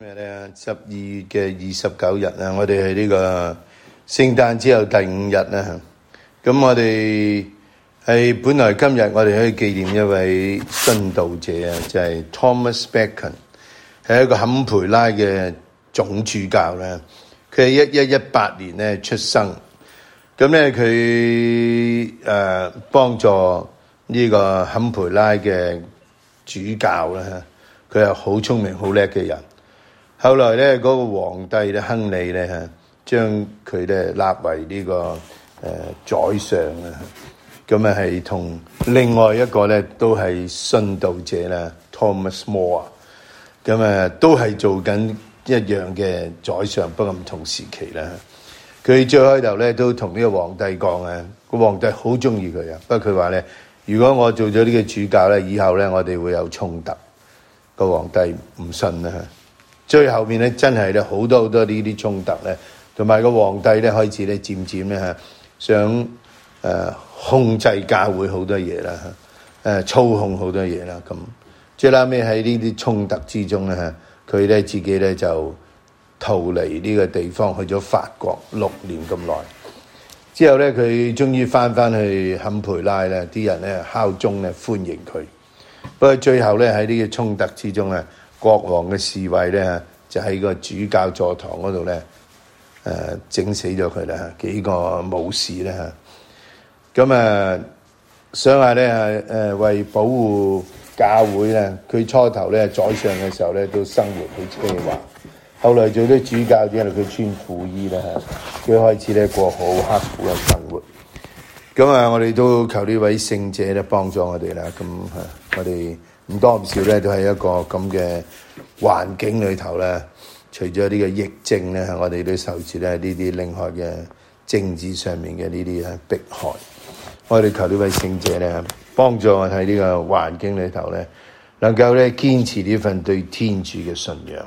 今日咧12月29日啊，我哋係呢個聖誕之後第5日啦。咁我哋係本來今日我哋可以紀念一位殉道者啊，就係 Thomas Becket， 係一個坎培拉嘅總主教啦。佢係1118年咧出生，咁咧佢幫助呢個坎培拉嘅主教啦。佢係好聰明好叻嘅人。後來咧，嗰個皇帝咧，亨利咧，將佢咧立為呢個宰相啊。咁啊，係同另外一個咧都係殉道者啦 ，Thomas More。咁啊，都係做緊一樣嘅宰相，不過唔同時期啦。佢最開頭咧都同呢個皇帝講啊，個皇帝好中意佢啊。不過佢話咧，如果我做咗呢個主教咧，以後咧我哋會有衝突。個皇帝唔信啦。最後面咧，真係咧好多呢啲衝突咧，同埋個皇帝咧開始咧漸漸咧想控制教會好多嘢啦，操控好多嘢啦。咁最後尾喺呢啲衝突之中咧，佢咧自己咧就逃離呢個地方，去咗法國6年咁耐。之後咧，佢終於翻去坎培拉咧，啲人咧敲鐘咧歡迎佢。不過最後咧喺呢個衝突之中咧，國王嘅侍衛咧就喺個主教座堂嗰度咧，整死咗佢啦，幾個武士咧嚇。咁想話咧為保護教會咧，佢初頭咧宰相嘅時候咧都生活好奢華，後來做咗主教之後，佢穿苦衣啦嚇，佢開始咧過好刻苦嘅生活。咁我哋都求呢位聖者咧幫助我哋啦。咁我哋唔多唔少咧，都係一個咁嘅環境裏頭咧。除咗呢個疫症咧，我哋都受住咧呢啲另外嘅政治上面嘅呢啲迫害。我哋求呢位聖者咧幫助我喺呢個環境裏頭咧，能夠咧堅持呢份對天主嘅信仰。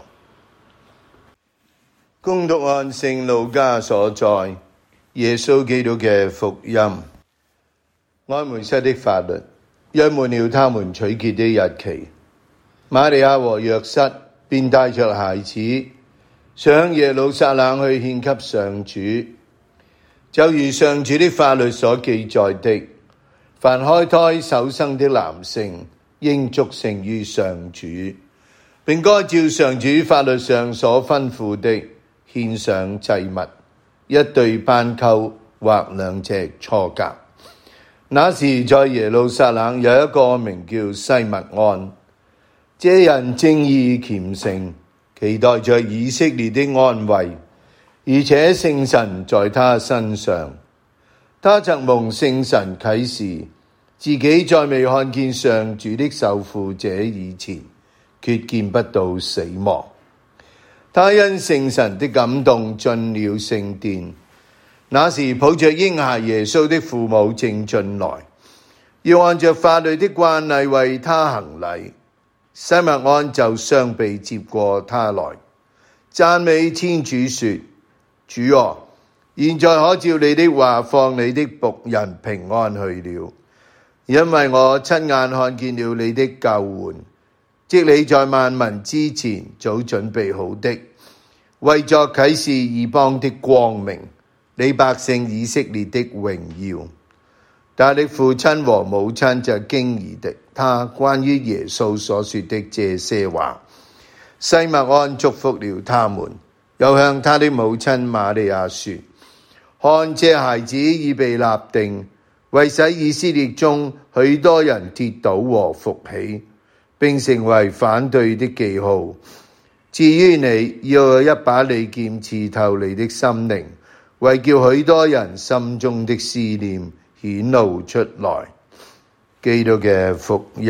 恭讀按聖路加所載耶穌基督嘅福音。埃梅瑟的法律約滿了他們取潔的日期，瑪利亞和若瑟便帶着孩子上耶路撒冷去獻給上主，就如上主的法律所記載的，凡開胎首生的男性應祝聖於上主，並該照上主法律上所吩咐的獻上祭物，一對斑鳩或2隻雛鴿。那時在耶路撒冷有一個名叫西默盎，這人正義虔誠，期待着以色列的安慰，而且聖神在他身上。他曾蒙聖神啟示，自己在未看見上主的受傅者以前，決見不到死亡。他因聖神的感動進了聖殿。那時抱着嬰孩耶穌的父母正進來，要按着法律的慣例為他行禮。西默盎就雙臂接過他來，讚美天主說：主啊，現在可照你的話放你的僕人平安去了，因為我親眼看見了你的救援，即你在萬民之前早準備好的，為作啟示異邦的光明，你百姓以色列的榮耀。他的父親和母親就驚疑的他關於耶穌所說的這些話。西默盎祝福了他們，又向他的母親瑪利亞說：看，這孩子已被立定，為使以色列中許多人跌倒和復起，並成為反對的記號。至於你，要有一把利劍刺透你的心靈，為叫許多人心中的思念顯露出來。基督嘅福音。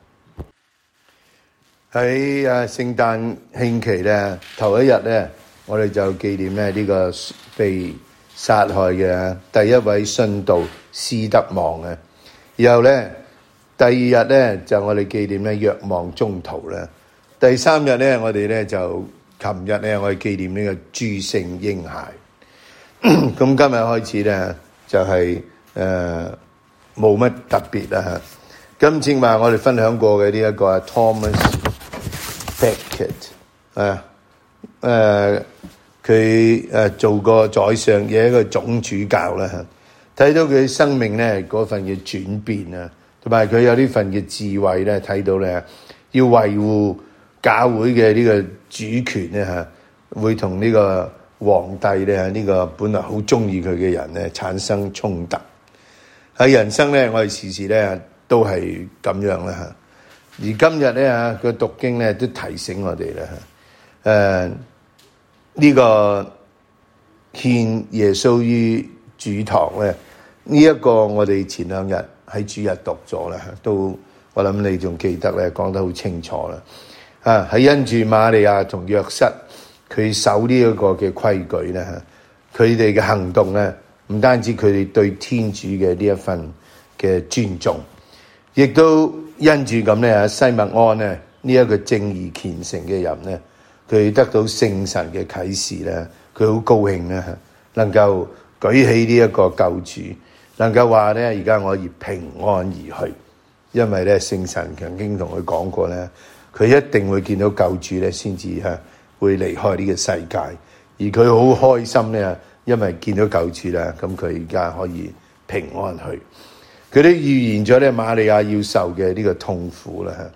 喺聖誕慶期咧，頭一日咧，我哋就紀念咧呢個被殺害嘅第一位殉道斯德望嘅。然後咧，第二日咧就我哋紀念咧若望宗徒咧。第3日咧，我哋咧就琴日咧我哋紀念呢個諸聖嬰孩。咁今日開始咧就係冇乜特別啦。今次話我哋分享過嘅呢一個Thomas Becket 佢做過宰相嘅一個總主教啦，睇到佢生命咧嗰份嘅轉變啊，同埋佢有呢份嘅智慧咧，睇到咧要維護教會嘅呢個主權咧嚇，會同呢個皇帝咧呢個本來好中意佢嘅人咧產生衝突。喺人生咧，我哋時時咧都係咁樣啦嚇。而今日咧嚇個讀經咧都提醒我哋啦嚇，呢個獻耶穌於主堂咧，呢一個我哋前兩日喺主日讀咗啦，都我諗你仲記得咧，講得好清楚啦。係因住瑪利亞同約瑟佢守呢一個嘅規矩咧，佢哋嘅行動咧，唔單止佢哋對天主嘅呢一份嘅尊重，亦都因住咁咧，西默盎咧呢一個正義虔誠嘅人咧，佢得到聖神嘅啟示咧，佢好高興咧，能夠舉起呢一個救主，能夠話咧而家我以平安而去，因為咧聖神曾經同佢講過咧，佢一定會見到救主咧，先至會離開呢個世界，而佢好開心咧，因為見到救主啦，咁佢而家可以平安去。佢都預言咗咧瑪利亞要受嘅呢個痛苦啦，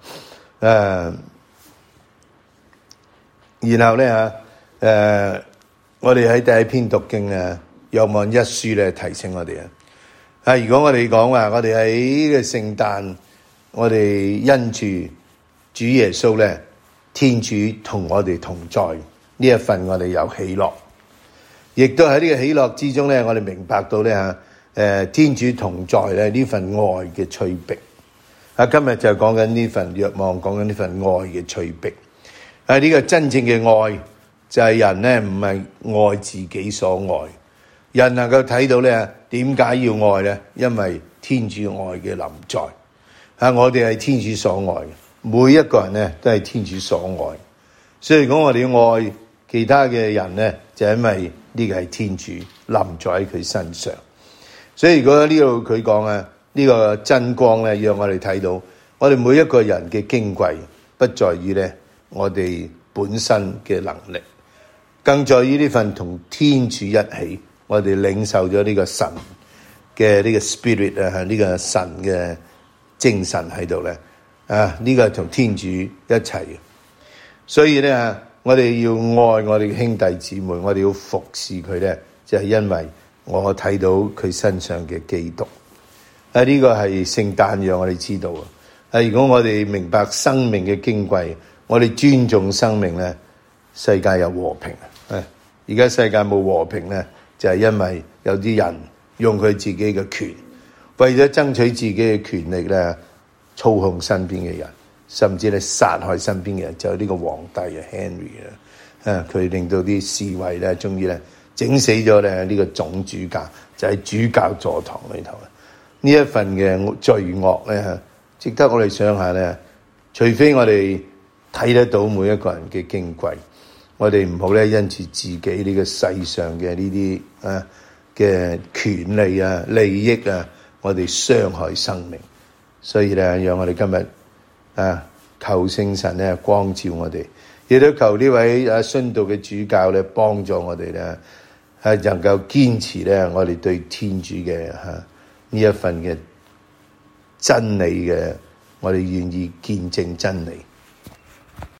然後咧我哋喺第一篇讀經啊，若望一書咧提醒我哋如果我哋講話，我哋喺呢個聖誕，我哋因住主耶穌咧，天主同我哋同在呢一份，我哋有喜樂，亦都喺呢個喜樂之中咧，我哋明白到咧天主同在咧呢份愛嘅催逼。今日就講緊呢份若望，講緊呢份愛嘅催逼。呢個真正嘅愛就係人咧唔係愛自己所愛，人能夠睇到咧點解要愛咧？因為天主愛嘅臨在。我哋係天主所愛，每一個人咧都係天主所愛。所以如果我哋要愛其他嘅人咧，就因為呢個係天主臨在喺佢身上。所以如果呢度佢講呢個真光咧，讓我哋睇到我哋每一個人嘅矜貴，不在於咧我哋本身嘅能力，更在於呢份同天主一起，我哋領受咗呢個神嘅呢個 spirit 呢個神嘅精神喺度咧，呢個係同天主一齊嘅。所以咧我哋要愛我哋嘅兄弟姊妹，我哋要服侍佢咧，就係因為我睇到佢身上嘅基督。呢個係聖誕讓我哋知道如果我哋明白生命嘅矜貴，我哋尊重生命咧，世界有和平。而家世界冇和平咧，就係因為有啲人用佢自己嘅權，為咗爭取自己嘅權力咧，操控身邊嘅人，甚至咧殺害身邊嘅人。就係呢個皇帝Henry佢令到啲侍衛咧，終於咧整死咗咧呢個總主教，就喺主教座堂裏頭。呢一份嘅罪惡咧，值得我哋想下咧。除非我哋睇得到每一個人嘅矜貴，我哋唔好咧因住自己呢個世上嘅呢啲嘅權利利益我哋傷害生命。所以咧，讓我哋今日求聖神咧光照我哋，亦都求呢位殉道嘅主教咧幫助我哋咧能夠堅持咧我哋對天主嘅呢一份嘅真理嘅，我哋願意見證真理。